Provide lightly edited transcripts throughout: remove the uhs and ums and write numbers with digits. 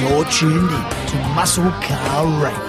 You're tuned in to Muscle Car Radio.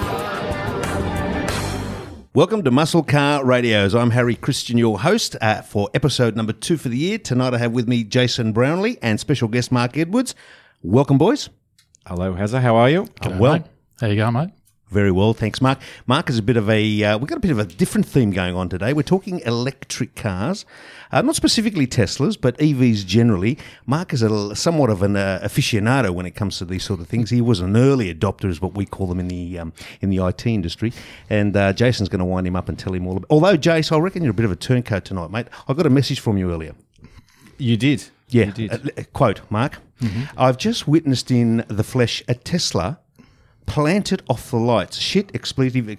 Welcome to Muscle Car Radios. I'm Harry Christian, your host for episode number 2 for the year. Tonight I have with me Jason Brownlee and special guest Mark Edwards. Welcome, boys. Hello, Hazza. How are you? I'm well. Mate. How you going, mate? Very well, thanks, Mark. Mark is a bit of a, we've got a bit of a different theme going on today. We're talking electric cars, not specifically Teslas, but EVs generally. Mark is somewhat of an aficionado when it comes to these sort of things. He was an early adopter, is what we call them in the IT industry. And Jason's going to wind him up and tell him all about. Although, Jace, I reckon you're a bit of a turncoat tonight, mate. I got a message from you earlier. You did. Yeah. You did. Quote, Mark. Mm-hmm. I've just witnessed in the flesh a Tesla planted off the lights. Shit, expletive.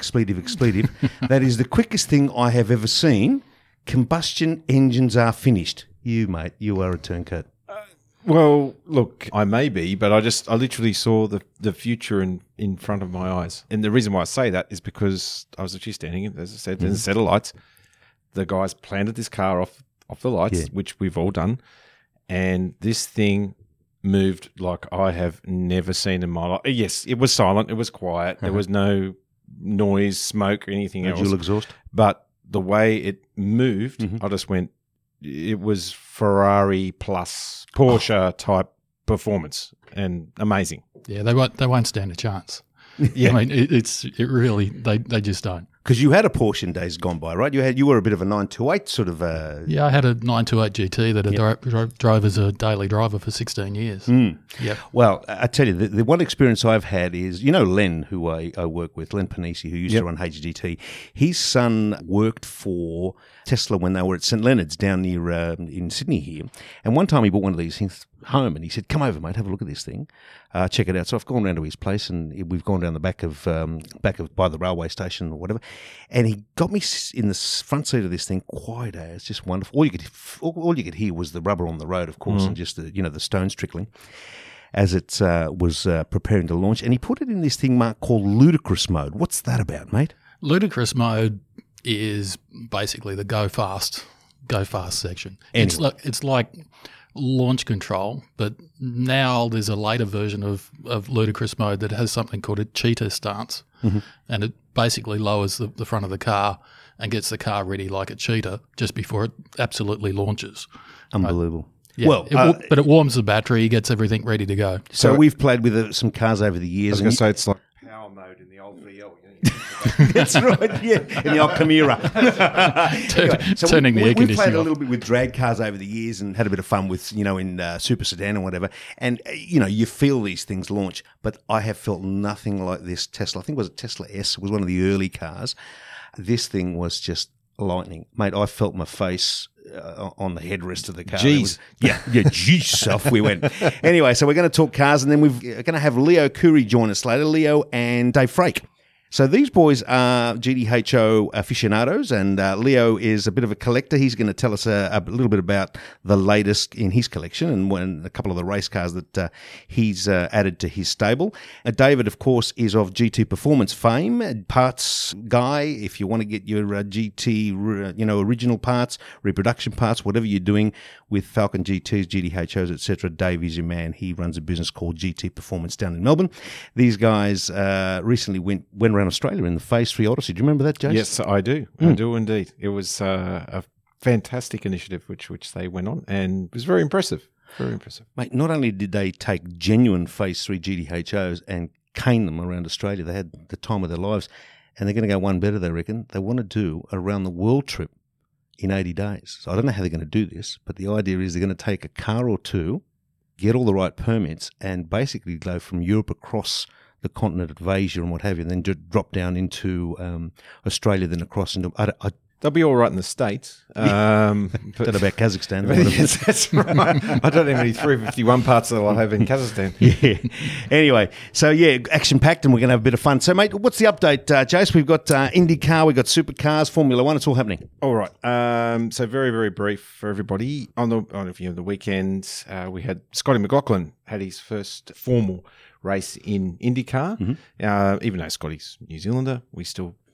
That is the quickest thing I have ever seen. Combustion engines are finished. You, mate, you are a turncoat. Well, look, I may be, but I literally saw the future in front of my eyes. And the reason why I say that is because I was actually standing, as I said, in a set of lights. The guys planted this car off the lights, which we've all done. And this thing moved like I have never seen in my life. Yes, it was silent. It was quiet. There was no noise, smoke, or anything else. Dual exhaust. But the way it moved, I just went, it was Ferrari plus Porsche type performance and amazing. Yeah, they won't stand a chance. Yeah. I mean, it really, they just don't. Because you had a Porsche in days gone by, right? You were a bit of a 928 sort of. Yeah, I had a 928 GT that I drove as a daily driver for 16 years. Yep. Well, I tell you, the one experience I've had is, you know, Len, who I work with, Len Panisi, who used to run HGT. His son worked for Tesla when they were at St Leonard's down near in Sydney here. And one time he bought one of these things home and he said, "Come over, mate, have a look at this thing, check it out." So I've gone round to his place and we've gone down the back of by the railway station or whatever, and he got me in the front seat of this thing. Quiet as, just wonderful. All you could hear was the rubber on the road, of course, and just the stones trickling as it was preparing to launch. And he put it in this thing, Mark, called ludicrous mode. What's that about, mate? Ludicrous mode is basically the go fast section. Anyway. It's like launch control, but now there's a later version of ludicrous mode that has something called a cheetah stance, and it basically lowers the front of the car and gets the car ready like a cheetah just before it absolutely launches. Unbelievable. Yeah, Well, but it warms the battery, gets everything ready to go. So we've played with some cars over the years. I was going to say it's like power mode in the old VL. That's right, yeah, in the old Chimera. Turning the air we conditioning played a off. little bit with drag cars over the years and had a bit of fun with, in Super Sedan and whatever. And, you feel these things launch, but I have felt nothing like this Tesla. I think it was a Tesla S. It was one of the early cars. This thing was just lightning. Mate, I felt my face on the headrest of the car. Jeez. Jeez self, we went. Anyway, so we're going to talk cars, and then we're going to have Leo Khoury join us later, Leo and Dave Frake. So these boys are GTHO aficionados, and Leo is a bit of a collector. He's going to tell us a little bit about the latest in his collection and a couple of the race cars that he's added to his stable. David, of course, is of GT Performance fame, parts guy. If you want to get your GT, original parts, reproduction parts, whatever you're doing with Falcon GTs, GTHOs, etc., Dave is your man. He runs a business called GT Performance down in Melbourne. These guys recently went around Australia in the Phase 3 Odyssey. Do you remember that, Jason? Yes, I do. I do indeed. It was a fantastic initiative which they went on, and it was very impressive. Very impressive. Mate, not only did they take genuine Phase 3 GTHOs and cane them around Australia, they had the time of their lives, and they're going to go one better, they reckon. They want to do a round-the-world trip in 80 days. So I don't know how they're going to do this, but the idea is they're going to take a car or two, get all the right permits, and basically go from Europe across the continent of Asia and what have you, and then drop down into Australia, then across into... They'll be all right in the States. Don't know about Kazakhstan. Yes, that's right. I don't have any 351 parts that I'll have in Kazakhstan. Yeah. Anyway, so action-packed, and we're going to have a bit of fun. So, mate, what's the update, Jace? We've got IndyCar, we've got Supercars, Formula One. It's all happening. All right. So very, very brief for everybody. On the weekend, we had Scotty McLaughlin had his first formal race in IndyCar. Even though Scotty's New Zealander, we still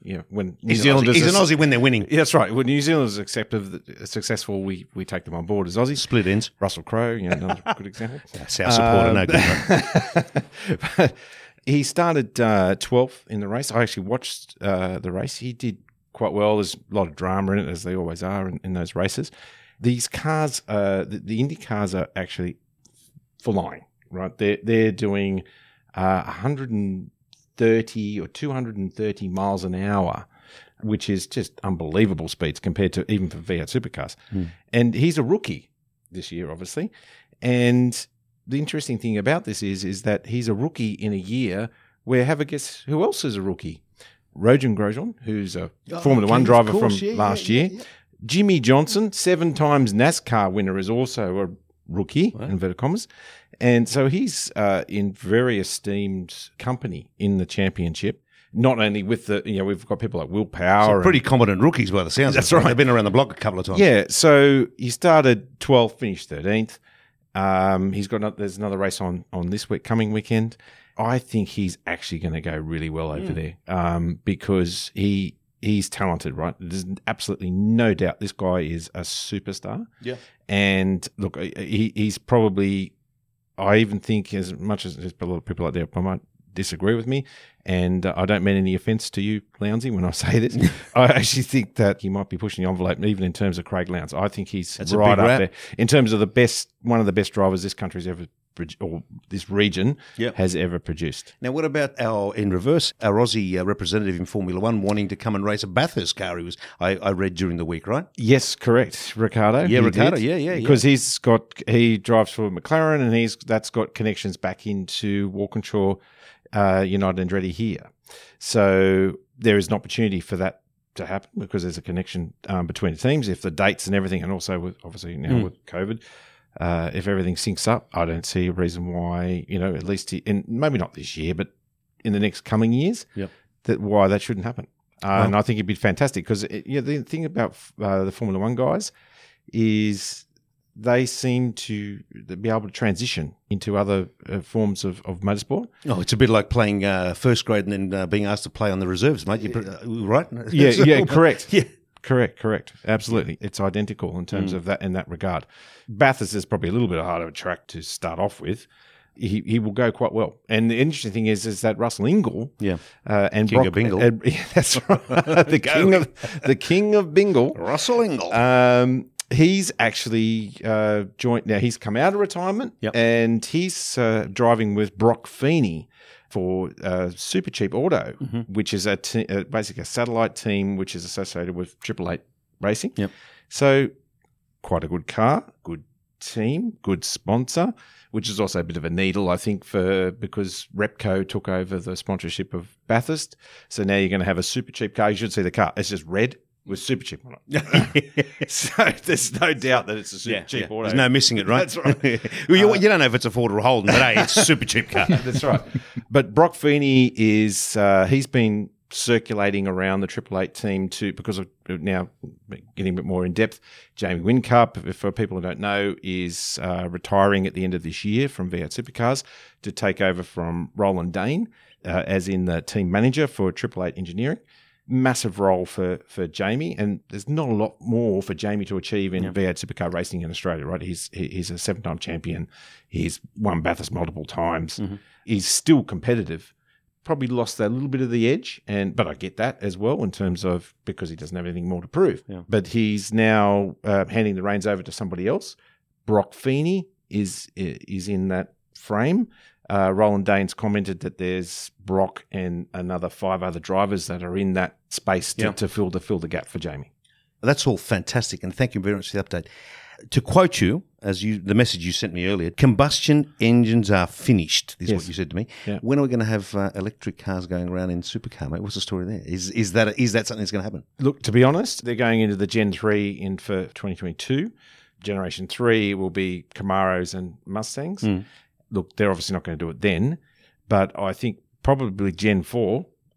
when New He's Zealanders an Aussie when they're winning. Yeah, that's right. When New Zealanders are successful, we take them on board as Aussies. Split ends. Russell Crowe, another good example. That's our supporter, no good. But he started 12th in the race. I actually watched the race. He did quite well. There's a lot of drama in it, as they always are in those races. These cars, the Indy cars, are actually flying. Right, they're doing 130 or 230 miles an hour, which is just unbelievable speeds compared to even for V8 supercars. And he's a rookie this year, obviously. And the interesting thing about this is that he's a rookie in a year where, have a guess who else is a rookie? Rogan Grosjean, who's a Formula One driver from last year. Jimmy Johnson, 7 times NASCAR winner, is also a rookie, inverted commas. And so he's in very esteemed company in the championship. Not only with we've got people like Will Power. Pretty competent rookies by the sounds of it. That's right. They've been around the block a couple of times. Yeah, so he started 12th, finished 13th. There's another race on this coming weekend. I think he's actually going to go really well over there because he's talented, right? There's absolutely no doubt this guy is a superstar. Yeah. And look, he's probably, I even think, as much as there's a lot of people out there who might disagree with me, and I don't mean any offence to you, Lowndesy, when I say this, I actually think that he might be pushing the envelope even in terms of Craig Lowndes. I think he's right up there in terms of one of the best drivers this country's ever, or this region has ever produced. Now, what about our Aussie representative in Formula One wanting to come and race a Bathurst car? I read during the week, right? Yes, correct. Ricardo. Yeah, Ricardo. Yeah. Because he drives for McLaren, and that's got connections back into Walkinshaw, United Andretti here. So there is an opportunity for that to happen because there's a connection between the teams if the dates and everything, and also with obviously now with COVID. If everything syncs up, I don't see a reason why, at least maybe not this year, but in the next coming years, why that shouldn't happen. And I think it'd be fantastic because the thing about the Formula One guys is they seem to be able to transition into other forms of motorsport. Oh, it's a bit like playing first grade and then being asked to play on the reserves, mate. Right? Yeah, correct. Yeah. Correct. Absolutely. It's identical in terms of that in that regard. Bathurst is probably a little bit harder of a track to start off with. He will go quite well. And the interesting thing is that Russell Ingall and King Brock, of Bingle. That's right. the king of Bingle. Russell Ingall. He's actually joined now. He's come out of retirement and he's driving with Brock Feeney for Super Cheap Auto, which is basically a satellite team which is associated with Triple Eight Racing. Yep. So quite a good car, good team, good sponsor, which is also a bit of a needle, I think, because Repco took over the sponsorship of Bathurst. So now you're going to have a super cheap car. You should see the car. It's just red with super cheap on it. So there's no doubt that it's a super cheap auto. There's no missing it, right? That's right. Well, you don't know if it's a Ford or a Holden, but hey, it's a super cheap car. That's right. But Brock Feeney is he's been circulating around the Triple Eight team because of now getting a bit more in depth. Jamie Whincup, for people who don't know, is retiring at the end of this year from V8 Supercars to take over from Roland Dane as in the team manager for Triple Eight Engineering. Massive role for Jamie, and there's not a lot more for Jamie to achieve in V8 supercar racing in Australia, right? He's a 7-time champion. He's won Bathurst multiple times. He's still competitive. Probably lost that little bit of the edge, but I get that as well in terms of because he doesn't have anything more to prove. Yeah. But he's now handing the reins over to somebody else. Brock Feeney is in that frame. Roland Dane's commented that there's Brock and another 5 other drivers that are in that space to fill the gap for Jamie. That's all fantastic, and thank you very much for the update. To quote you, the message you sent me earlier, combustion engines are finished. This is what you said to me. Yeah. When are we going to have electric cars going around in supercar, mate? What's the story there? Is that something that's going to happen? Look, to be honest, they're going into the Gen 3 for 2022. Generation 3 will be Camaros and Mustangs. Look, they're obviously not going to do it then, but I think probably Gen 4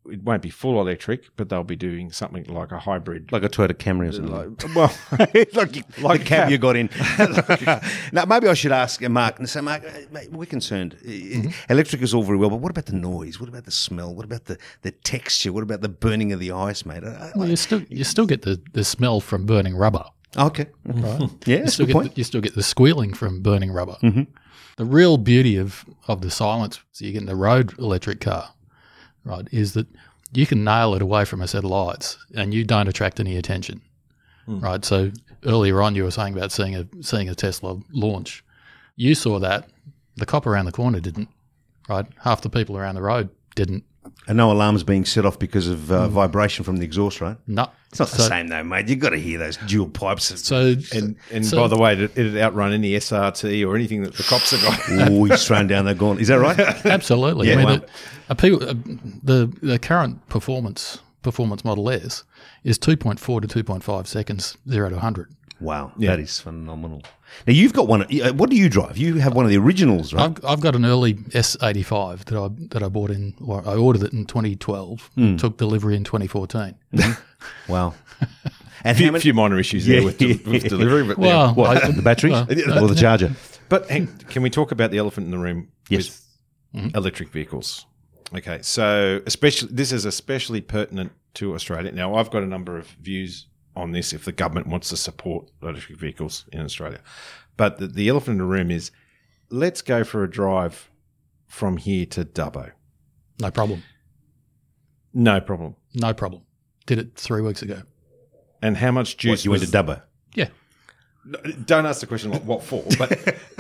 it won't be full electric, but they'll be doing something like a hybrid. Like a Toyota Camry or something. Well, like the cab you got in. Now, maybe I should ask Mark. And say, Mark, mate, we're concerned. Electric is all very well, but what about the noise? What about the smell? What about the texture? What about the burning of the ice, mate? Well, you still get the smell from burning rubber. Okay. Right? Yeah, that's a good point. You still get the squealing from burning rubber. The real beauty of the silence you get in the road electric car, right, is that you can nail it away from a set of lights and you don't attract any attention, right? So earlier on you were saying about seeing a Tesla launch. You saw that. The cop around the corner didn't, right? Half the people around the road didn't. And no alarms being set off because of vibration from the exhaust, right? No. It's not the same though, mate. You've got to hear those dual pipes. So by the way, it'd outrun any SRT or anything that the cops have got. Oh, he's thrown down the gauntlet. Is that right? Absolutely. Yeah, I mean, the current performance Model S is 2.4 to 2.5 seconds, 0 to 100. Wow, that is phenomenal. Now, you've got one. What do you drive? You have one of the originals, right? I've got an early S85 that I bought in. Well, I ordered it in 2012. Took delivery in 2014. Wow. And A few minor issues there with delivery, but Well, the batteries or the charger? But can we talk about the elephant in the room Yes. with electric vehicles? Okay, so this is especially pertinent to Australia. Now, I've got a number of views on this if the government wants to support electric vehicles in Australia. But the elephant in the room is, let's go for a drive from here to Dubbo. No problem. No problem. No problem. Did it 3 weeks ago. And how much juice You went to Dubbo? Yeah. Don't ask the question like what for, but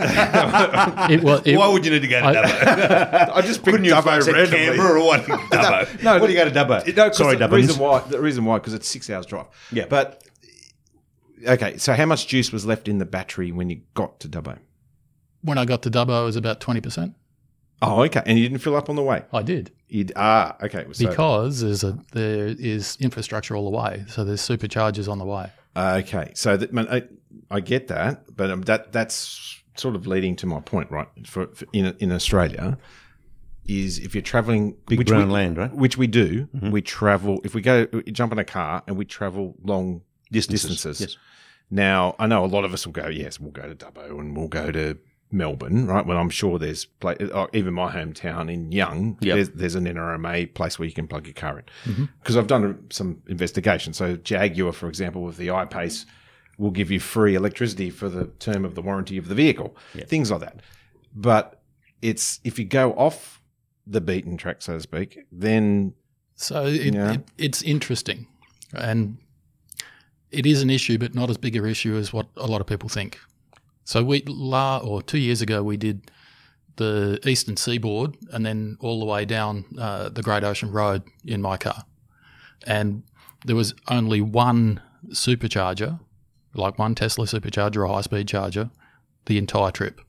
Why would you need to go to Dubbo? I just picked Couldn't you have Dubbo said randomly. Canberra or what? Dubbo. No, what do you go to Dubbo? No, Sorry, the Dubbo. reason why, because it's 6 hours drive. Yeah. But, okay, so how much juice was left in the battery when you got to Dubbo? When I got to Dubbo, it was about 20%. Oh, okay. And you didn't fill up on the way? I did. Okay. So, Because there is infrastructure all the way. So there's superchargers on the way. okay. So I get that, but that's sort of leading to my point, right? For in Australia, is if you're traveling Big brown land, right? Which we do, we travel. If we jump in a car and we travel long distances. Yes. Now, I know a lot of us will go, yes, we'll go to Dubbo and we'll go to Melbourne, right? Well, I'm sure there's even my hometown in Young, there's an NRMA place where you can plug your car in. Because I've done some investigation. So Jaguar, for example, with the iPace, will give you free electricity for the term of the warranty of the vehicle, things like that. But if you go off the beaten track, so to speak, then it's interesting, and it is an issue, but not as big an issue as what a lot of people think. So 2 years ago, we did the Eastern Seaboard and then all the way down the Great Ocean Road in my car. And there was only one supercharger, like one Tesla supercharger or high-speed charger, the entire trip.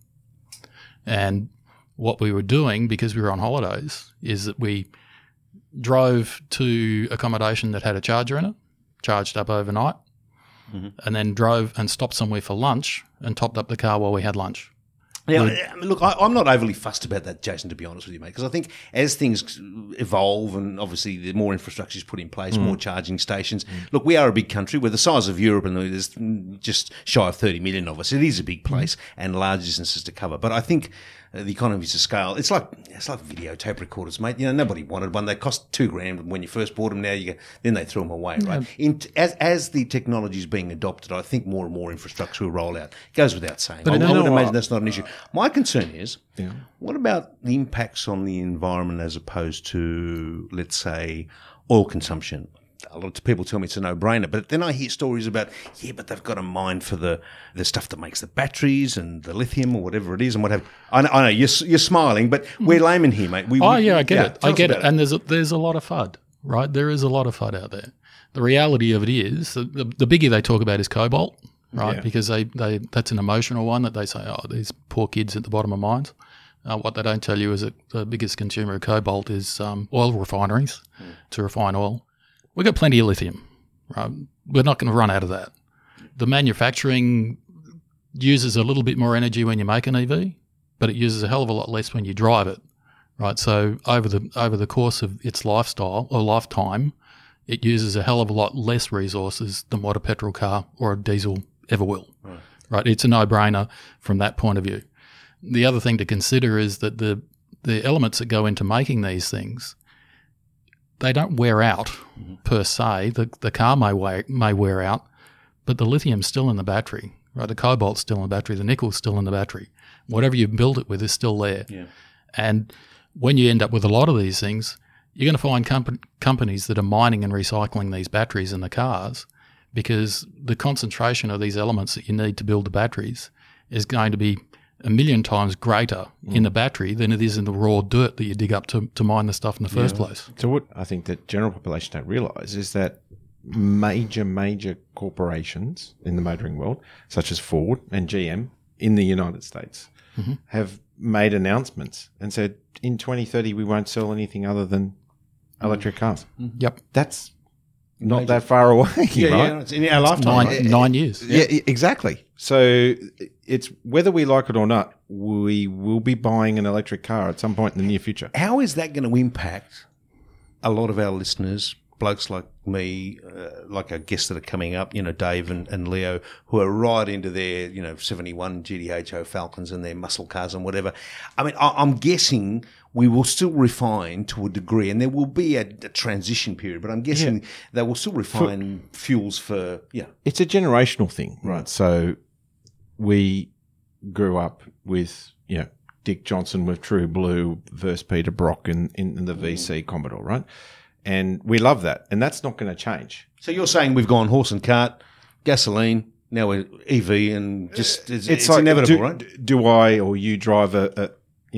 And what we were doing, because we were on holidays, is that we drove to accommodation that had a charger in it, charged up overnight, and then drove and stopped somewhere for lunch and topped up the car while we had lunch. Yeah, I mean, look, I'm not overly fussed about that, Jason, to be honest with you, mate, because I think as things evolve and obviously the more infrastructure is put in place, more charging stations. Look, we are a big country. We're the size of Europe and there's just shy of 30 million of us. It is a big place and large distances to cover. But I think the economies of scale, it's like videotape recorders, mate. You know, nobody wanted one. They cost $2,000 when you first bought them. Now then they threw them away, right? As the technology is being adopted, I think more and more infrastructure will roll out. It goes without saying. I would imagine that's not an issue. My concern is, what about the impacts on the environment as opposed to, let's say, oil consumption? A lot of people tell me it's a no-brainer, but then I hear stories about, but they've got a mine for the stuff that makes the batteries and the lithium or whatever it is and what have you. I know you're smiling, but we're laymen here, mate. I get it. I get it. And there's a lot of FUD, right? There is a lot of FUD out there. The reality of it is, the biggie they talk about is cobalt, right? Yeah. Because that's an emotional one that they say, these poor kids at the bottom of mines. What they don't tell you is that the biggest consumer of cobalt is oil refineries to refine oil. We've got plenty of lithium, right? We're not going to run out of that. The manufacturing uses a little bit more energy when you make an EV, but it uses a hell of a lot less when you drive it, right? So over the course of its lifetime, it uses a hell of a lot less resources than what a petrol car or a diesel ever will. Right? It's a no-brainer from that point of view. The other thing to consider is that the elements that go into making these things, they don't wear out per se. The car may wear out, but the lithium's still in the battery, right? The cobalt's still in the battery, the nickel's still in the battery. Whatever you build it with is still there. Yeah. And when you end up with a lot of these things, you're going to find companies that are mining and recycling these batteries in the cars, because the concentration of these elements that you need to build the batteries is going to be 1 million times greater in the battery than it is in the raw dirt that you dig up to mine the stuff in the first place. So what I think that general population don't realise is that major corporations in the motoring world, such as Ford and GM in the United States, have made announcements and said in 2030 we won't sell anything other than electric cars. Yep. That's not that far away, right? Yeah, it's in our lifetime. 9 years. Yeah, exactly. So it's whether we like it or not, we will be buying an electric car at some point in the near future. How is that going to impact a lot of our listeners, blokes like me, like our guests that are coming up, Dave and Leo, who are right into their, 71 GDHO Falcons and their muscle cars and whatever. I mean, I'm guessing we will still refine to a degree, and there will be a transition period, but I'm guessing they will still refine fuels for, It's a generational thing, right? So we grew up with, Dick Johnson with True Blue versus Peter Brock in the VC Commodore, right? And we love that, and that's not going to change. So you're saying we've gone horse and cart, gasoline, now we're EV, and just it's like, inevitable, right? Do I or you drive a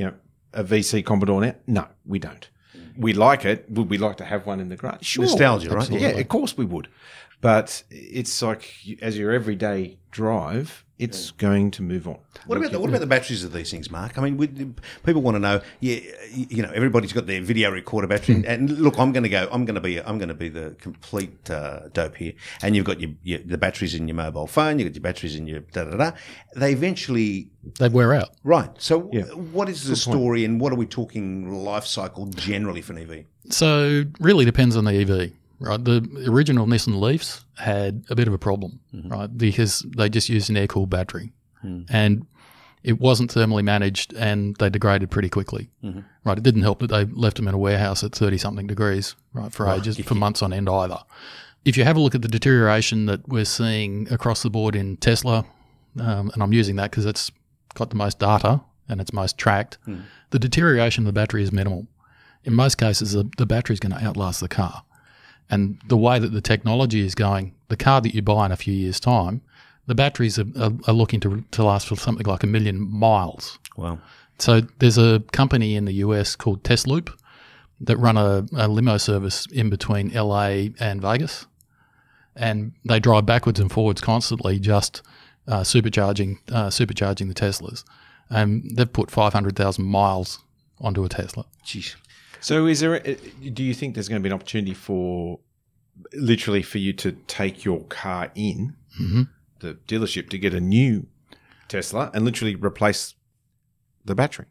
VC Commodore now? No, we don't. We like it. Would we like to have one in the garage? Sure. Nostalgia, right? Yeah, of course we would. But it's like as your everyday drive, it's going to move on. What about the batteries of these things, Mark? I mean, people want to know. Yeah, everybody's got their video recorder battery, and look, I'm going to be the complete dope here. And you've got the batteries in your mobile phone, you've got your batteries in your da. They wear out, right? So, what is the story, and what are we talking life cycle generally for an EV? So, really depends on the EV. Right, the original Nissan Leafs had a bit of a problem, right, because they just used an air-cooled battery, and it wasn't thermally managed, and they degraded pretty quickly. Right, it didn't help that they left them in a warehouse at 30-something degrees, right, for ages, for months on end either. If you have a look at the deterioration that we're seeing across the board in Tesla, and I'm using that because it's got the most data and it's most tracked, the deterioration of the battery is minimal. In most cases, the battery is going to outlast the car. And the way that the technology is going, the car that you buy in a few years' time, the batteries are looking to last for something like 1 million miles. Wow. So there's a company in the US called Tesloop that run a limo service in between LA and Vegas. And they drive backwards and forwards constantly, just supercharging the Teslas. And they've put 500,000 miles onto a Tesla. Jeez. So do you think there's going to be an opportunity for you to take your car in the dealership to get a new Tesla and literally replace the battery?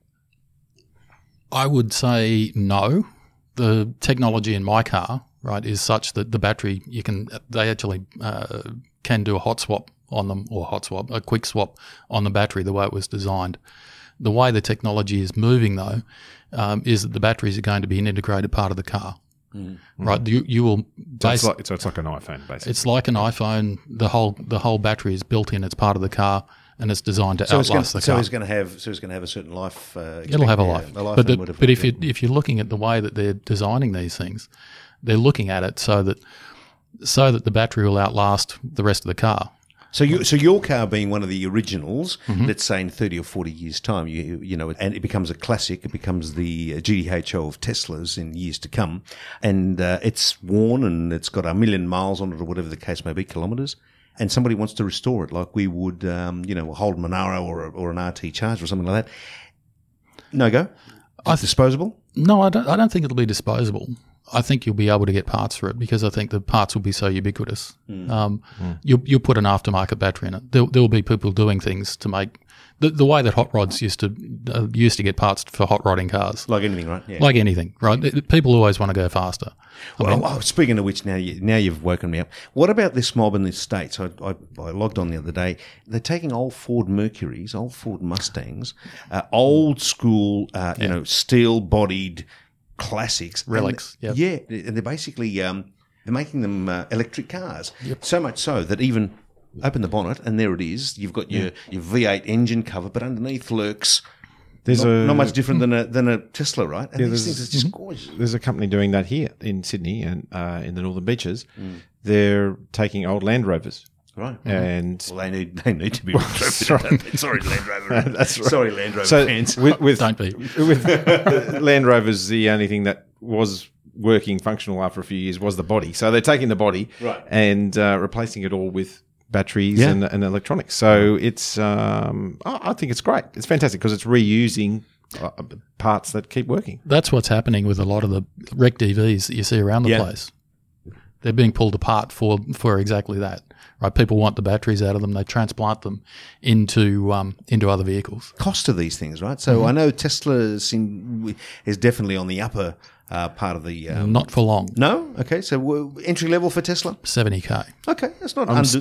I would say no. The technology in my car, right, is such that the battery, they actually can do a hot swap on them, or a quick swap on the battery the way it was designed. The way the technology is moving, though, is that the batteries are going to be an integrated part of the car. Right? You will. So it's like an iPhone, basically. It's like an iPhone. The whole battery is built in. It's part of the car, and it's designed to outlast the car. So it's going to have a certain life. It'll have a life. But if you're looking at the way that they're designing these things, they're looking at it so that the battery will outlast the rest of the car. So your car being one of the originals, let's say in 30 or 40 years' time, and it becomes a classic, it becomes the GDHO of Teslas in years to come, and it's worn and it's got 1 million miles on it or whatever the case may be, kilometres, and somebody wants to restore it like we would, a Holden Monaro or an RT Charger or something like that. No go? Disposable? No, I don't think it'll be disposable. I think you'll be able to get parts for it because I think the parts will be so ubiquitous. You'll put an aftermarket battery in it. There will be people doing things to make the way that hot rods used to used to get parts for hot rodding cars. Like anything, right? Yeah. Like anything, right? People always want to go faster. Speaking of which, now you've woken me up. What about this mob in the States? I logged on the other day. They're taking old Ford Mercurys, old Ford Mustangs, old school, steel-bodied classics. Relics, And, yep. Yeah, and they're basically they're making them electric cars. Yep. So much so that even open the bonnet and there it is. You've got your V8 engine cover, but underneath lurks. There's not much different than a Tesla, right? And these things are just gorgeous. There's a company doing that here in Sydney and in the Northern Beaches. They're taking old Land Rovers. Right. And they need to be retrofitted. Sorry, Land Rover. That's right. Sorry, Land Rover fans. Don't be. With Land Rovers, the only thing that was working functional after a few years was the body. So they're taking the body and replacing it all with batteries and electronics. So it's I think it's great. It's fantastic because it's reusing parts that keep working. That's what's happening with a lot of the wrecked EVs that you see around the place. They're being pulled apart for exactly that. Right? People want the batteries out of them. They transplant them into other vehicles. Cost of these things, right? So I know Tesla is definitely on the upper part of the... Not for long. No? Okay, so entry level for Tesla? $70,000. Okay, that's not... I'm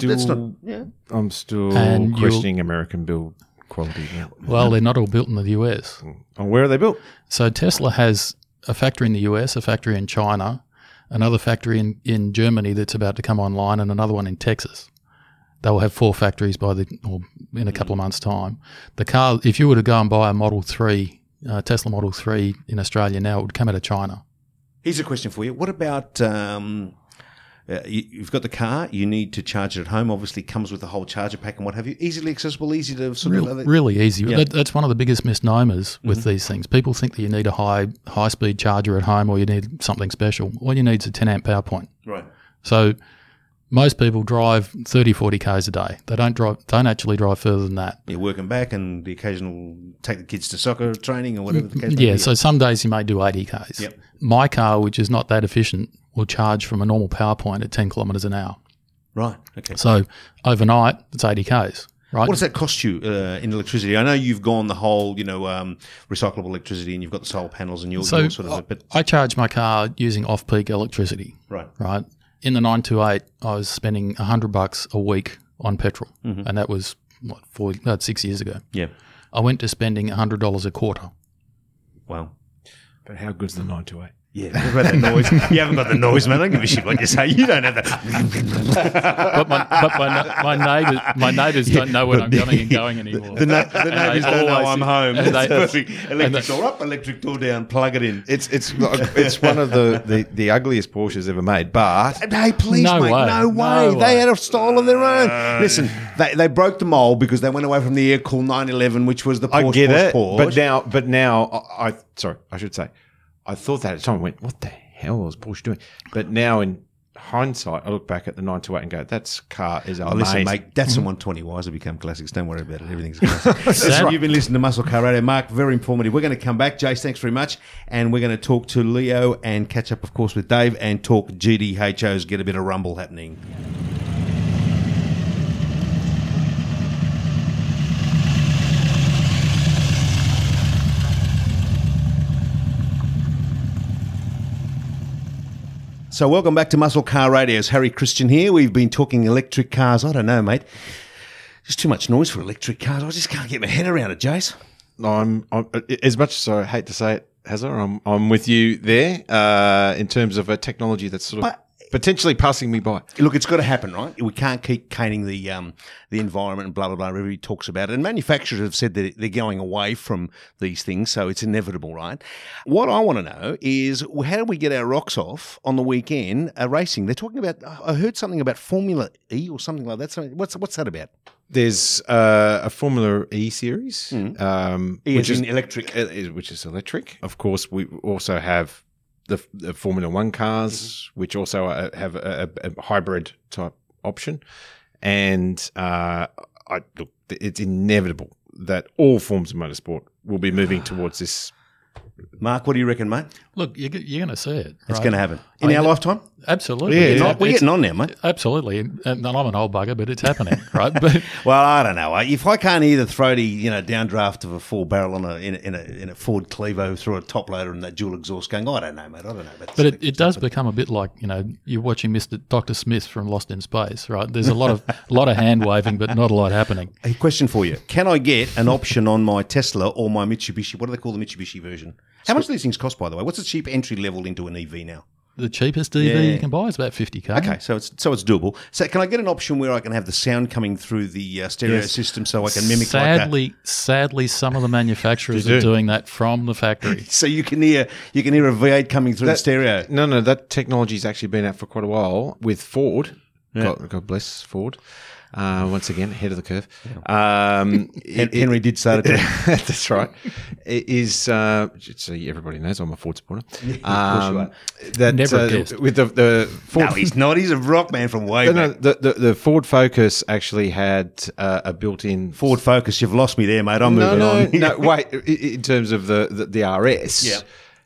still And questioning American build quality. Well, they're not all built in the US. And where are they built? So Tesla has a factory in the US, a factory in China, another factory in Germany that's about to come online, and another one in Texas. They will have 4 factories in a couple of months' time. The car, if you were to go and buy a Model 3, Tesla Model 3 in Australia now, it would come out of China. Here's a question for you. What about... you've got the car, you need to charge it at home, obviously comes with the whole charger pack and what have you. Easily accessible, easy to sort of... Really easy. Yeah. That's one of the biggest misnomers with these things. People think that you need a high-speed charger at home or you need something special. All you need is a 10-amp power point. Right. So most people drive 30, 40 Ks a day. They don't actually drive further than that. You're working back and the occasional take the kids to soccer training or whatever the case may be. Yeah, so some days you may do 80 Ks. Yep. My car, which is not that efficient, will charge from a normal power point at 10 kilometres an hour. Right, okay. So overnight, it's 80 Ks, right? What does that cost you in electricity? I know you've gone the whole, recyclable electricity and you've got the solar panels and your sort of... But I charge my car using off-peak electricity. Right. In the 928, I was spending $100 a week on petrol, and that was, 6 years ago. Yeah. I went to spending $100 a quarter. Wow. But how good's the 928? Yeah, what about that noise? You haven't got the noise, man. I don't give a shit what you say. You don't have that. But my neighbours don't know when I'm coming and going anymore. The neighbours don't know I'm home. and That's they- perfect. Electric door up, electric door down, plug it in. It's one of the ugliest Porsches ever made, but Hey, please, No mate, way. no way. No They way. had a style of their own. Listen, they broke the mold because they went away from the air-cooled 911, which was the Porsche. I get it. Porsche. But now, I should say, I thought that at the time. I went, what the hell was Porsche doing? But now, in hindsight, I look back at the 928 and go, that car is amazing. Listen, mate, Datsun 120Ys have become classics. Don't worry about it. Everything's classic. So you've been listening to Muscle Car Radio. Mark, very informative. We're going to come back. Jace, thanks very much. And we're going to talk to Leo and catch up, of course, with Dave and talk GDHOs, get a bit of rumble happening. So welcome back to Muscle Car Radio. It's Harry Christian here. We've been talking electric cars. I don't know, mate. Just too much noise for electric cars. I just can't get my head around it, Jace. I'm as much as I hate to say it, Hazza, I'm with you there in terms of a technology that's sort of potentially passing me by. Look, it's got to happen, right? We can't keep caning the environment and blah, blah, blah. Everybody talks about it. And manufacturers have said that they're going away from these things, so it's inevitable, right? What I want to know is how do we get our rocks off on the weekend racing? They're talking about, I heard something about Formula E or something like that. What's that about? There's a Formula E series, Which is electric. Which is electric. Of course, we also have the Formula One cars, which also have a hybrid type option. And look, it's inevitable that all forms of motorsport will be moving towards this Mark, what do you reckon, mate? Look, you're going to see it. It's right? going to happen in our lifetime. Absolutely. Yeah, We're getting on now, mate. Absolutely. And I'm an old bugger, but it's happening, right? But Well, I don't know. If I can't hear the throaty, downdraft of a 4-barrel in a Ford Clevo through a top loader and that dual exhaust going, I don't know, mate. I don't know. But it does become a bit like, you're watching Dr. Smith from Lost in Space, right? There's a lot of hand waving, but not a lot happening. A question for you. Can I get an option on my Tesla or my Mitsubishi? What do they call the Mitsubishi version? How much do these things cost, by the way? What's the cheap entry level into an EV now? The cheapest EV you can buy is about $50,000. Okay, so it's doable. So can I get an option where I can have the sound coming through the stereo system so I can mimic Sadly, some of the manufacturers are doing that from the factory. So you can hear a V8 coming through the stereo. No, that technology's actually been out for quite a while with Ford. Yeah. God bless Ford. Once again, ahead of the curve. Henry did say it. That's right. It is, so everybody knows I'm a Ford supporter. Of course you are. That, Never guessed. with the Ford. No, he's not. He's a rock man from way back. The Ford Focus actually had a built-in Ford Focus. You've lost me there, mate. I'm moving on. No, wait. In terms of the RS, yeah.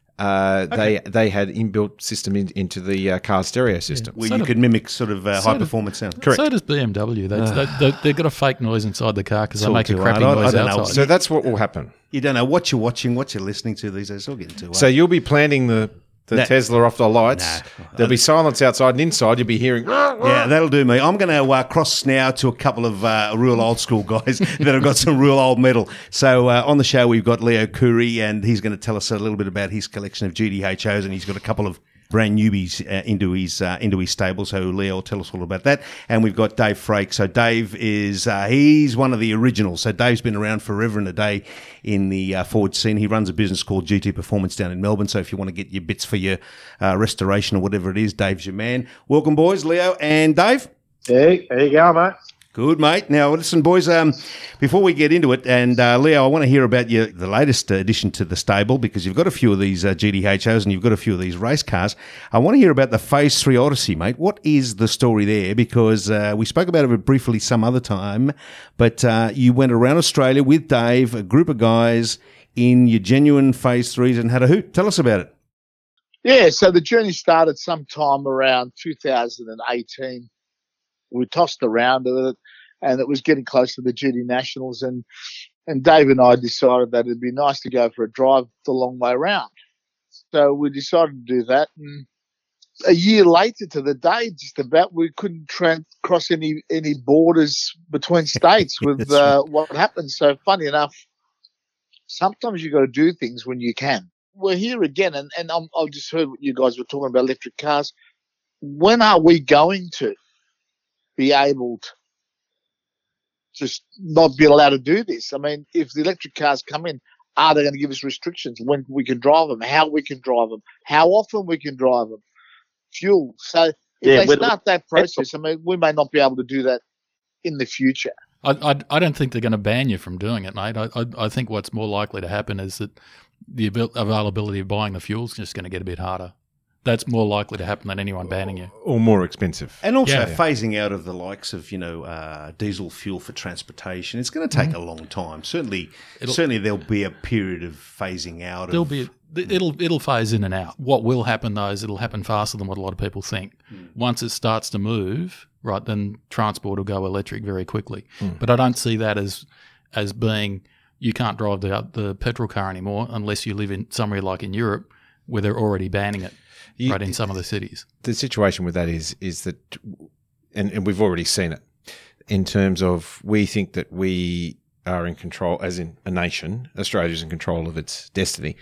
They had inbuilt system into the car stereo system. Where you could mimic sort of high-performance sound. Correct. So does BMW. They've got a fake noise inside the car because they all make a too crappy hard. I noise don't know. outside. So that's what will happen. You don't know what you're watching, what you're listening to these days. It's all getting too hard. So you'll be planting the Tesla off the lights. There'll be silence outside, and inside you'll be hearing. Yeah, that'll do me. I'm going to cross now to a couple of real old school guys that have got some real old metal. So on the show we've got Leo Khoury, and he's going to tell us a little bit about his collection of GTHOs, and he's got a couple of brand newbies into his stable. So Leo will tell us all about that. And we've got Dave Frake. So Dave is he's one of the originals. So Dave's been around forever and a day in the Ford scene. He runs a business called GT Performance down in Melbourne. So if you want to get your bits for your restoration or whatever it is, Dave's your man. Welcome, boys, Leo and Dave. Hey, there you go, mate. Good, mate. Now, listen, boys, before we get into it, and Leo, I want to hear about the latest addition to the stable, because you've got a few of these GTHOs and you've got a few of these race cars. I want to hear about the Phase 3 Odyssey, mate. What is the story there? Because we spoke about it briefly some other time, but you went around Australia with Dave, a group of guys in your genuine Phase 3s, and had a hoot. Tell us about it. Yeah, so the journey started sometime around 2018. We tossed around with it, and it was getting close to the GT Nationals, and Dave and I decided that it'd be nice to go for a drive the long way around. So we decided to do that, and a year later to the day, just about, we couldn't cross any borders between states with what happened. So funny enough, sometimes you got to do things when you can. We're here again, and I just heard what you guys were talking about, electric cars. When are we going to be able to just not be allowed to do this? I mean, if the electric cars come in, are they going to give us restrictions when we can drive them, how we can drive them, how often we can drive them, fuel? So if they start that process, I mean, we may not be able to do that in the future. I don't think they're going to ban you from doing it, mate. I think what's more likely to happen is that the availability of buying the fuel is just going to get a bit harder. That's more likely to happen than anyone banning you. Or more expensive. And also phasing out of the likes of, diesel fuel for transportation. It's going to take a long time. Certainly there'll be a period of phasing out. It'll phase in and out. What will happen, though, is it'll happen faster than what a lot of people think. Once it starts to move, right, then transport will go electric very quickly. But I don't see that as being, you can't drive the petrol car anymore unless you live in somewhere like in Europe where they're already banning it. Right, in some of the cities. The situation with that is that, and we've already seen it, in terms of, we think that we are in control, as in a nation, Australia's in control of its destiny.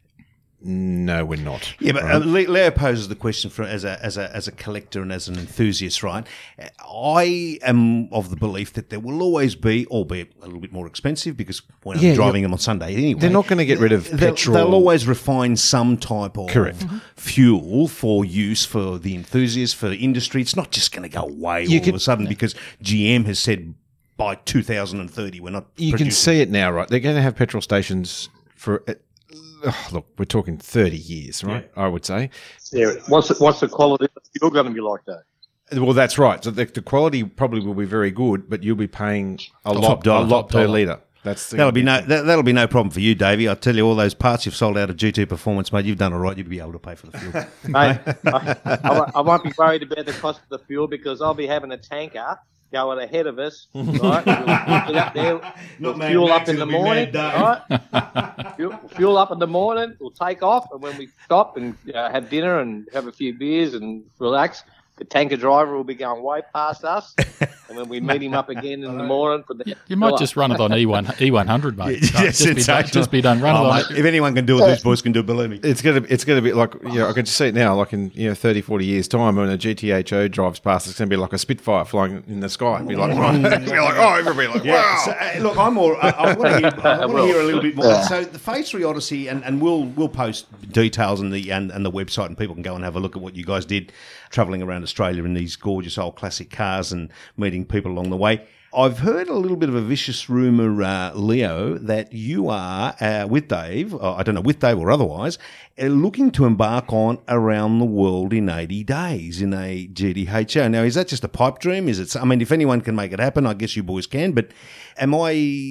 No, we're not. Yeah, but Leo poses the question as a collector and as an enthusiast, right? I am of the belief that there will always be, albeit a little bit more expensive, because when I'm driving them on Sunday anyway. They're not going to get rid of petrol. They'll always refine some type of fuel for use for the enthusiast, for industry. It's not just going to go away all of a sudden because GM has said by 2030 we're not You producing. can see it now, right? They're going to have petrol stations for... look, we're talking 30 years, right? Yeah. I would say. Yeah. What's the quality of the fuel going to be like, though? Well, that's right. So the quality probably will be very good, but you'll be paying a lot per litre. That'll be no problem for you, Davey. I tell you, all those parts you've sold out of G2 Performance, mate, you've done all right. You'll be able to pay for the fuel. Mate, I won't be worried about the cost of the fuel because I'll be having a tanker going ahead of us. Right? We'll get up there. We'll fuel up in the morning. Right? Fuel up in the morning. We'll take off, and when we stop and have dinner and have a few beers and relax, the tanker driver will be going way past us, and when we meet him up again in the morning, you might just run it on E100, mate. Just be done. Run it on. If anyone can do it, these boys can do it. Believe me, it's gonna be like I can just see it now. Like in 30, 40 years time, when a GTHO drives past, it's gonna be like a Spitfire flying in the sky. It'd be like, everybody like, wow. So, look, I want to hear a little bit more. So the Phase 3 Odyssey, and we'll post details on the website, and people can go and have a look at what you guys did travelling around Australia in these gorgeous old classic cars and meeting people along the way. I've heard a little bit of a vicious rumour, Leo, that you are, with Dave, I don't know, with Dave or otherwise, looking to embark on around the world in 80 days in a GTHO. Now, is that just a pipe dream? If anyone can make it happen, I guess you boys can, but am I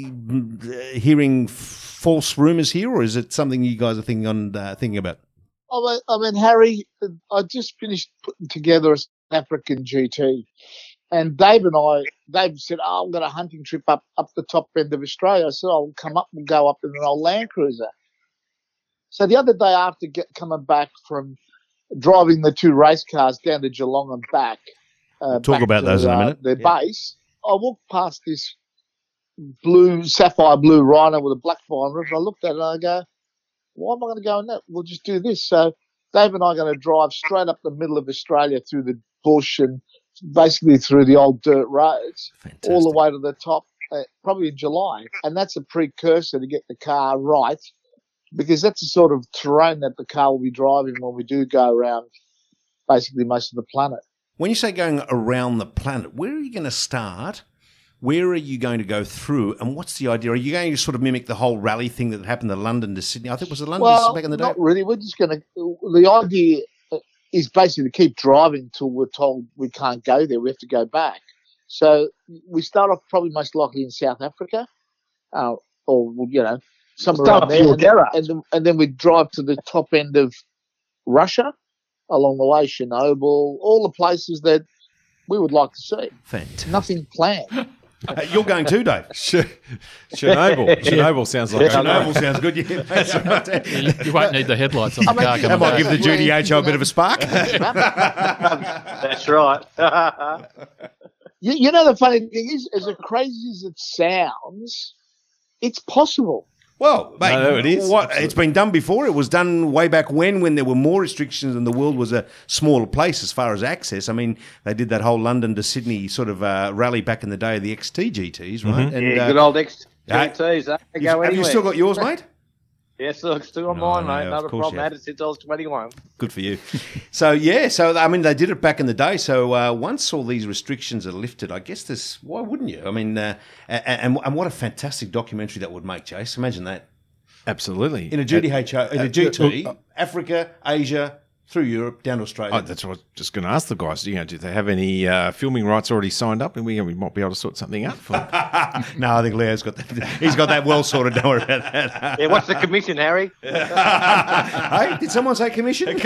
hearing false rumours here, or is it something you guys are thinking about? I mean, Harry, I just finished putting together an African GT, and Dave said, I've got a hunting trip up the top end of Australia. I said, I'll come up and go up in an old Land Cruiser. So the other day after coming back from driving the 2 race cars down to Geelong and back, talk about those in a minute. Their base, I walked past this sapphire blue Rhino with a black vinyl roof, and I looked at it and I go, why am I going to go in that? We'll just do this. So Dave and I are going to drive straight up the middle of Australia through the bush and basically through the old dirt roads. Fantastic. All the way to the top, probably in July. And that's a precursor to get the car right, because that's the sort of terrain that the car will be driving when we do go around basically most of the planet. When you say going around the planet, where are you going to start? Where are you going to go through, and what's the idea? Are you going to sort of mimic the whole rally thing that happened to London to Sydney? I think was it London back in the day? Not really. We're just going to. The idea is basically to keep driving till we're told we can't go there. We have to go back. So we start off probably most likely in South Africa, or somewhere around there, and then we drive to the top end of Russia, along the way, Chernobyl, all the places that we would like to see. Fantastic. Nothing planned. You're going too, Dave. Chernobyl. Chernobyl sounds like Chernobyl sounds good. Yeah, you won't need the headlights on the car. That might give the GTHO a bit of a spark. That's right. You know, the funny thing is, as crazy as it sounds, it's possible. Well, mate, no, it is. It's been done before. It was done way back when there were more restrictions and the world was a smaller place as far as access. I mean, they did that whole London to Sydney sort of rally back in the day of the XT GTs, right? Mm-hmm. And, good old XT GTs. Have you still got yours, mate? Yes, look, still on mine, mate. Not a problem. I had it since I was 21. Good for you. So I mean, they did it back in the day. So once all these restrictions are lifted, I guess why wouldn't you? I mean, and what a fantastic documentary that would make, Chase. Imagine that. Absolutely. In a GTHO, in a GT, Africa, Asia, through Europe, down to Australia. That's what I was just going to ask the guys. Do they have any filming rights already signed up? And we might be able to sort something out for them. No, I think Leo's got that. He's got that well sorted. Don't worry about that. Yeah, what's the commission, Harry? Hey, did someone say commission?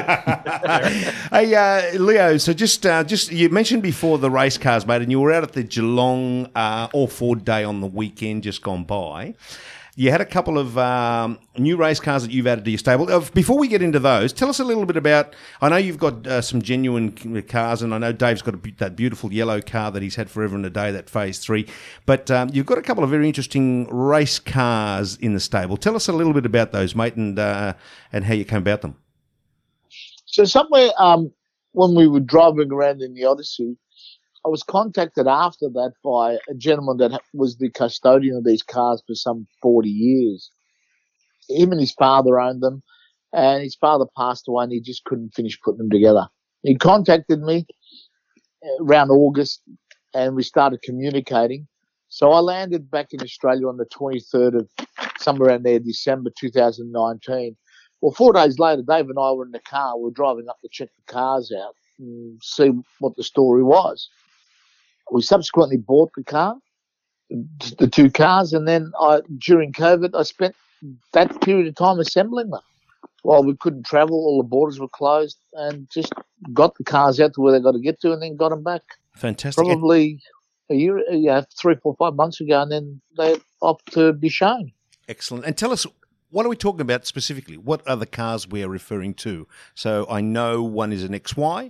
Hey, Leo, so just you mentioned before the race cars, mate, and you were out at the Geelong All-Ford Day on the weekend just gone by. You had a couple of new race cars that you've added to your stable. Before we get into those, tell us a little bit about, I know you've got some genuine cars, and I know Dave's got that beautiful yellow car that he's had forever and a day, that Phase 3. But you've got a couple of very interesting race cars in the stable. Tell us a little bit about those, mate, and how you came about them. So somewhere when we were driving around in the Odyssey, I was contacted after that by a gentleman that was the custodian of these cars for some 40 years. Him and his father owned them, and his father passed away and he just couldn't finish putting them together. He contacted me around August and we started communicating. So I landed back in Australia on the 23rd of somewhere around there, December 2019. Well, 4 days later, Dave and I were in the car. We were driving up to check the cars out and see what the story was. We subsequently bought the car, the two cars, and then during COVID, I spent that period of time assembling them. While we couldn't travel, all the borders were closed, and just got the cars out to where they got to get to, and then got them back. Fantastic. Probably a year, 3, 4, 5 months ago, and then they're off to be shown. Excellent. And tell us, what are we talking about specifically? What are the cars we're referring to? So I know one is an XY,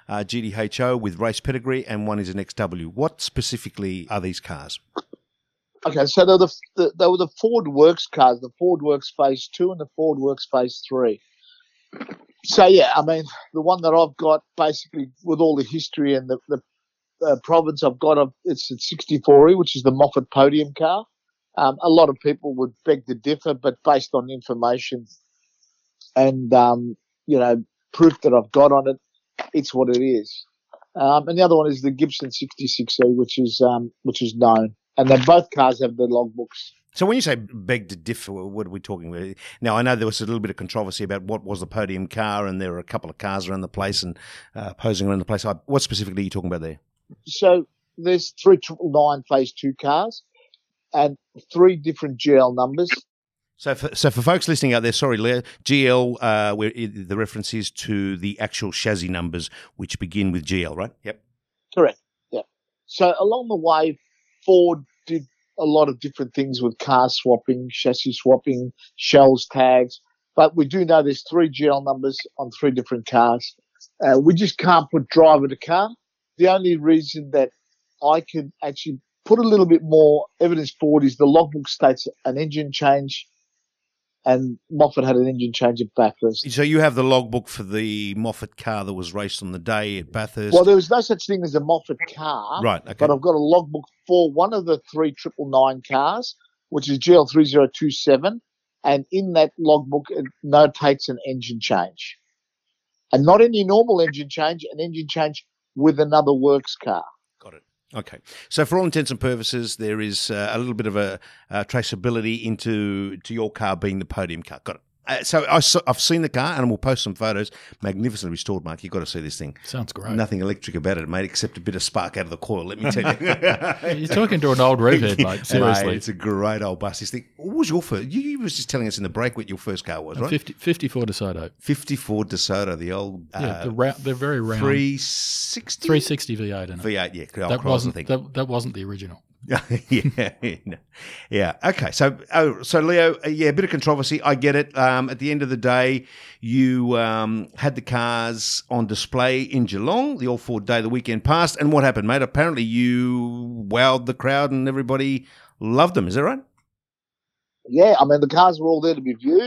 GDHO with race pedigree, and one is an XW. What specifically are these cars? Okay, so they were the Ford Works cars, the Ford Works Phase 2 and the Ford Works Phase 3. So, yeah, I mean, the one that I've got basically with all the history and the province I've got, it's a 64E, which is the Moffat podium car. A lot of people would beg to differ, but based on information and, proof that I've got on it, it's what it is. And the other one is the Gibson 66E, which is known. And then both cars have their logbooks. So when you say beg to differ, what are we talking about? Now, I know there was a little bit of controversy about what was the podium car, and there were a couple of cars around the place and posing around the place. What specifically are you talking about there? So there's 3 999 Phase 2 cars and 3 different GL numbers. So for folks listening out there, sorry, Leo, GL, where the reference is to the actual chassis numbers, which begin with GL, right? Yep. Correct, yeah. So along the way, Ford did a lot of different things with car swapping, chassis swapping, shells, tags. But we do know there's 3 GL numbers on 3 different cars. We just can't put driver to car. The only reason that I can actually put a little bit more evidence forward is the logbook states an engine change, and Moffat had an engine change at Bathurst. So you have the logbook for the Moffat car that was raced on the day at Bathurst? Well, there was no such thing as a Moffat car. Right, okay. But I've got a logbook for one of the 3 999 cars, which is GL3027, and in that logbook it notates an engine change. And not any normal engine change, an engine change with another works car. Got it. Okay. So for all intents and purposes, there is a little bit of a traceability into your car being the podium car. Got it. So I've seen the car, and we'll post some photos. Magnificently restored, Mark. You've got to see this thing. Sounds great. Nothing electric about it, mate, except a bit of spark out of the coil, let me tell you. You're talking to an old revhead, mate. Seriously. Mate, it's a great old bus. This thing. What was your first? You was just telling us in the break what your first car was, right? 54 DeSoto. 54 DeSoto, the old... Yeah, they're very round. 360? 360 V8 in it. V8, yeah. That wasn't the original. Yeah. Okay. So Leo, a bit of controversy. I get it. At the end of the day, you had the cars on display in Geelong, the All Ford Day, the weekend passed, and what happened, mate? Apparently, you wowed the crowd, and everybody loved them. Is that right? Yeah. I mean, the cars were all there to be viewed,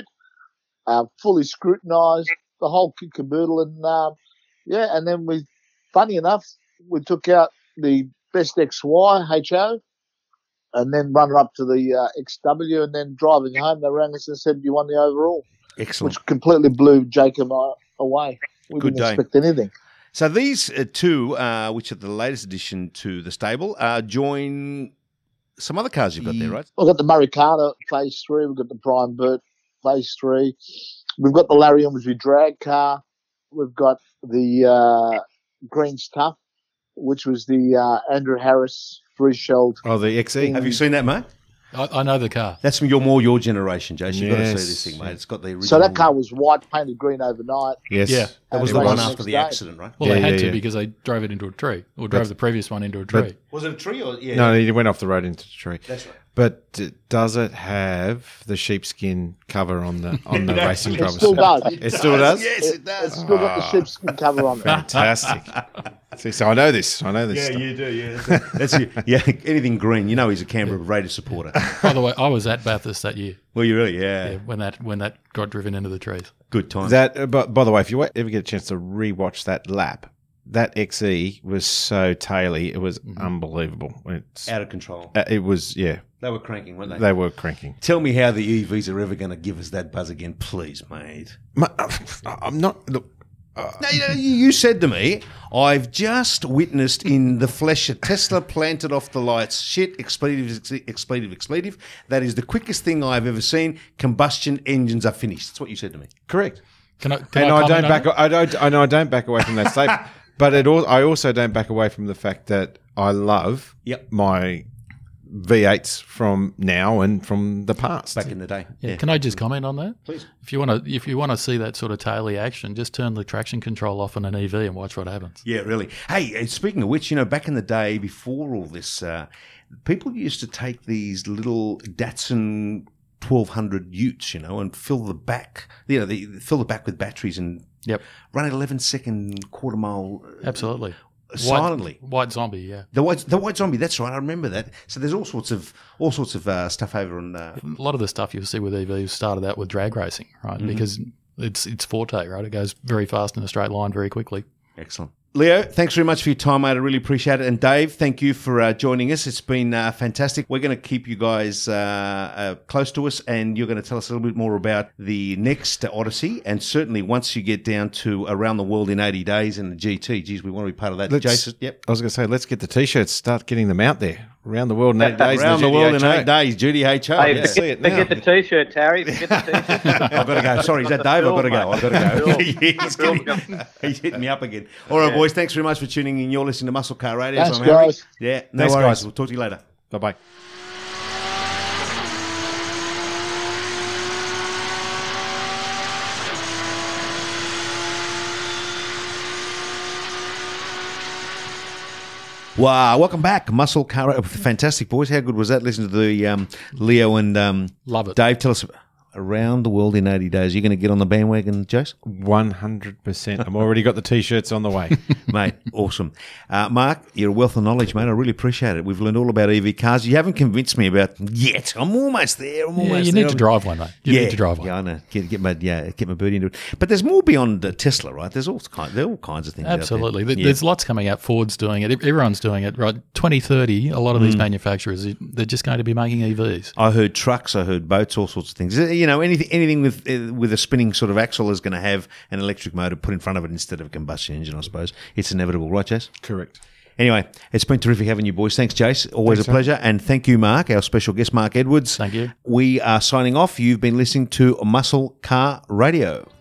fully scrutinised, the whole kit caboodle, and and then funny enough, we took out the best XY HO. And then run up to the XW, and then driving home, they rang us and said, "You won the overall." Excellent. Which completely blew Jake and I away. We Good didn't day. expect anything. So these two, which are the latest addition to the stable, join some other cars you've got there, right? We've got the Murray Carter Phase 3. We've got the Brian Burt Phase 3. We've got the Larry Ormsby drag car. We've got the Green Stuff, which was the Andrew Harris three-shelled. Oh, the XE. Have you seen that, mate? I know the car. That's from your generation, Jason. You've got to see Yes. this thing, mate. It's got the original. So that car was white, painted green overnight. Yes. Yeah. That was and the one raced after the next day. accident, right? Well, Yeah, they had yeah, to yeah. because they drove it into a tree, or drove the previous one into a tree. Was it a tree or yeah? No, he went off the road into the tree. That's right. But does it have the sheepskin cover on the racing It drivers? still does. It still does? Yes, it does. It's still got the sheepskin cover on it. Fantastic. See, so I know this. I know this Yeah, stuff. you do. Yeah, that's anything green. You know, he's a Canberra Raiders supporter. By the way, I was at Bathurst that year. Well, you really, yeah. When that got driven into the trees. Good time. That, but by the way, if you ever get a chance to rewatch that lap, that XE was so taily, it was unbelievable. It's out of control. It was, yeah. They were cranking, weren't they? They were cranking. Tell me how the EVs are ever going to give us that buzz again, please, mate. I'm not. Look, No, you said to me, I've just witnessed in the flesh a Tesla planted off the lights. Shit, expletive. That is the quickest thing I've ever seen. Combustion engines are finished. That's what you said to me. correct. Can I And comment I on don't that? back. I know I don't back away from that statement, but I also don't back away from the fact that I love Yep. my V8s from now and from the past. Back in the day. Yeah. Can I just comment on that? Please. If you want to see that sort of taily action, just turn the traction control off on an EV and watch what happens. Yeah, really. Hey, speaking of which, back in the day before all this, people used to take these little Datsun 1200 utes, and fill the back, fill the back with batteries and run at 11-second quarter mile. Absolutely. Silently. White Zombie, yeah. The white Zombie, that's right. I remember that. So there's all sorts of stuff over on. A lot of the stuff you'll see with EVs started out with drag racing, right? Mm-hmm. Because it's forte, right? It goes very fast in a straight line very quickly. Excellent. Leo, thanks very much for your time, mate. I really appreciate it. And Dave, thank you for joining us. It's been fantastic. We're going to keep you guys close to us, and you're going to tell us a little bit more about the next Odyssey. And certainly once you get down to Around the World in 80 Days and the GT, geez, we want to be part of that. Jason, yep. I was going to say, let's get the T-shirts, start getting them out there. Around the World in 8 days. Around the World in 8 days, Judy H.O. Hey, forget the T-shirt, Terry. Forget the T-shirt. I've got to go. Sorry, is that Dave? I've got to go. He's hitting me up again. All right, boys, thanks very much for tuning in. You're listening to Muscle Car Radio. Thanks, guys. Yeah, no worries. Guys. We'll talk to you later. Bye-bye. Wow, welcome back. Muscle Car. Fantastic, boys. How good was that? Listen to the Leo and Love it. Dave. Tell us Around the World in 80 Days. Are you going to get on the bandwagon, Jose? 100%. I've already got the T-shirts on the way. Mate, awesome. Mark, you're a wealth of knowledge, mate. I really appreciate it. We've learned all about EV cars. You haven't convinced me about yet. I'm almost there. You need to drive one, mate. You need to drive one. Yeah, I know. Get my birdie into it. But there's more beyond Tesla, right? There are all kinds of things Absolutely. out there. There's lots coming out. Ford's doing it. Everyone's doing it, right? 2030, a lot of these manufacturers, they're just going to be making EVs. I heard trucks, I heard boats, all sorts of things. Anything with a spinning sort of axle is going to have an electric motor put in front of it instead of a combustion engine, I suppose. It's inevitable, right, Chase? Correct. Anyway, it's been terrific having you boys. Thanks, Jace. Always a pleasure. And thank you, Mark, our special guest, Mark Edwards. Thank you. We are signing off. You've been listening to Muscle Car Radio.